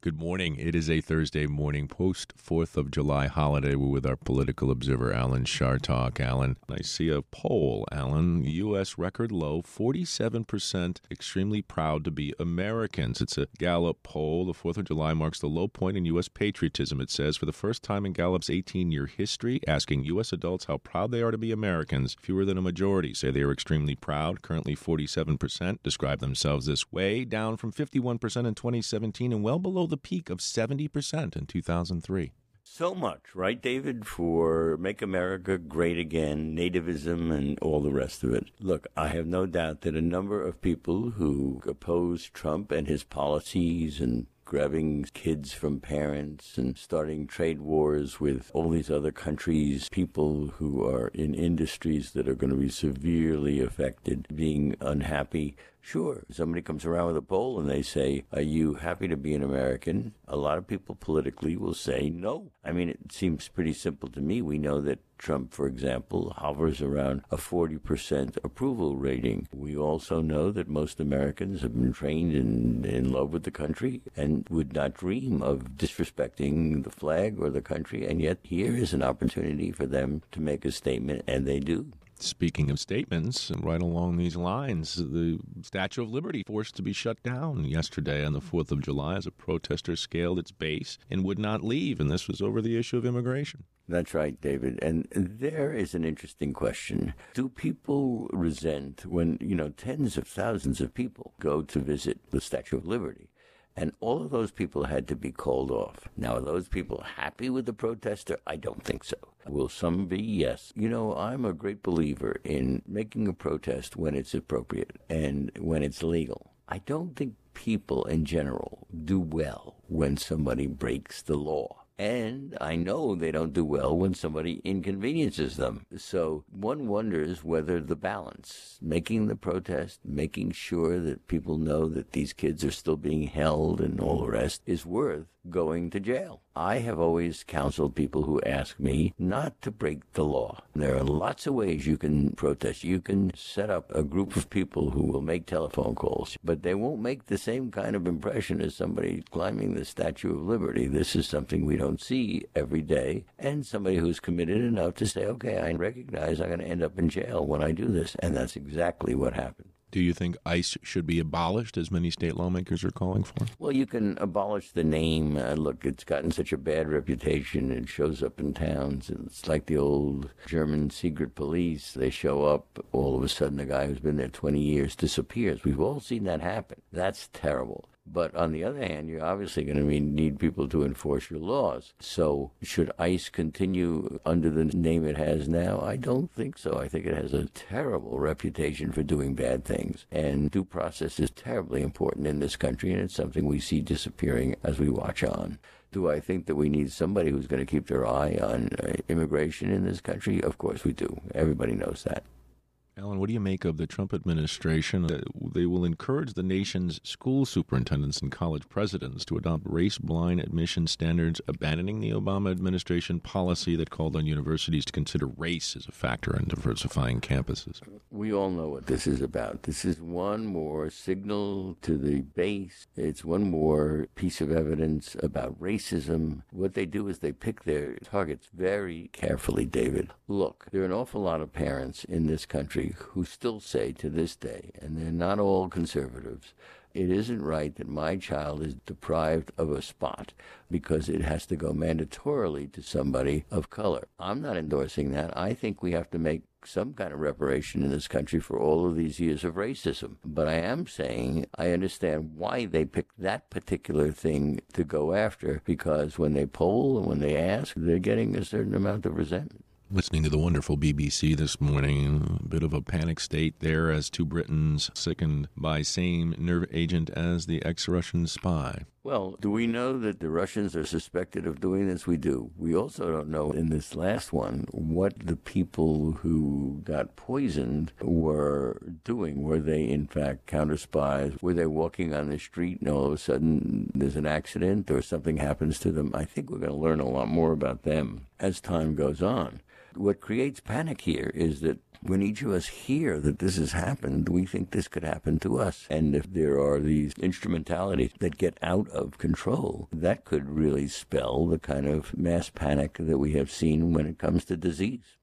Good morning. It is a Thursday morning post 4th of July holiday. We're with our political observer, Alan Chartock. Alan, I see a poll, Alan, U.S. record low, 47% extremely proud to be Americans. It's a Gallup poll. The 4th of July marks the low point in U.S. patriotism, it says. For the first time in Gallup's 18-year history, asking U.S. adults how proud they are to be Americans, fewer than a majority say they are extremely proud. Currently, 47% describe themselves this way, down from 51% in 2017 and well below the peak of 70% in 2003. So much, right, David, for Make America Great Again, nativism, and all the rest of it. Look, I have no doubt that a number of people who oppose Trump and his policies and grabbing kids from parents and starting trade wars with all these other countries, people who are in industries that are going to be severely affected, being unhappy. Sure, somebody comes around with a poll and they say, are you happy to be an American? A lot of people politically will say no. I mean, it seems pretty simple to me. We know that Trump, for example, hovers around a 40% approval rating. We also know that most Americans have been trained in love with the country and would not dream of disrespecting the flag or the country. And yet here is an opportunity for them to make a statement, and they do. Speaking of statements, right along these lines, the Statue of Liberty forced to be shut down yesterday on the 4th of July as a protester scaled its base and would not leave, and this was over the issue of immigration. That's right, David. And there is an interesting question. Do people resent when, tens of thousands of people go to visit the Statue of Liberty? And all of those people had to be called off. Now, are those people happy with the protester? I don't think so. Will some be? Yes. I'm a great believer in making a protest when it's appropriate and when it's legal. I don't think people in general do well when somebody breaks the law. And I know they don't do well when somebody inconveniences them. So one wonders whether the balance, making the protest, making sure that people know that these kids are still being held and all the rest, is worth going to jail. I have always counseled people who ask me not to break the law. There are lots of ways you can protest. You can set up a group of people who will make telephone calls, but they won't make the same kind of impression as somebody climbing the Statue of Liberty. This is something we don't see every day, and somebody who's committed enough to say, okay, I recognize I'm going to end up in jail when I do this, and that's exactly what happened. Do you think ICE should be abolished, as many state lawmakers are calling for? Well, you can abolish the name. Look, it's gotten such a bad reputation. It shows up in towns. It's like the old German secret police. They show up, all of a sudden a guy who's been there 20 years disappears. We've all seen that happen. That's terrible. But on the other hand, you're obviously going to need people to enforce your laws. So should ICE continue under the name it has now? I don't think so. I think it has a terrible reputation for doing bad things. And due process is terribly important in this country, and it's something we see disappearing as we watch on. Do I think that we need somebody who's going to keep their eye on immigration in this country? Of course we do. Everybody knows that. Alan, what do you make of the Trump administration? They will encourage the nation's school superintendents and college presidents to adopt race-blind admission standards, abandoning the Obama administration policy that called on universities to consider race as a factor in diversifying campuses. We all know what this is about. This is one more signal to the base. It's one more piece of evidence about racism. What they do is they pick their targets very carefully, David. Look, there are an awful lot of parents in this country who still say to this day, and they're not all conservatives, it isn't right that my child is deprived of a spot because it has to go mandatorily to somebody of color. I'm not endorsing that. I think we have to make some kind of reparation in this country for all of these years of racism. But I am saying I understand why they picked that particular thing to go after, because when they poll and when they ask, they're getting a certain amount of resentment. Listening to the wonderful BBC this morning, a bit of a panic state there as two Britons sickened by same nerve agent as the ex-Russian spy. Well, do we know that the Russians are suspected of doing this? We do. We also don't know in this last one what the people who got poisoned were doing. Were they, in fact, counter spies? Were they walking on the street and all of a sudden there's an accident or something happens to them? I think we're going to learn a lot more about them as time goes on. What creates panic here is that when each of us hear that this has happened, we think this could happen to us. And if there are these instrumentalities that get out of control, that could really spell the kind of mass panic that we have seen when it comes to disease.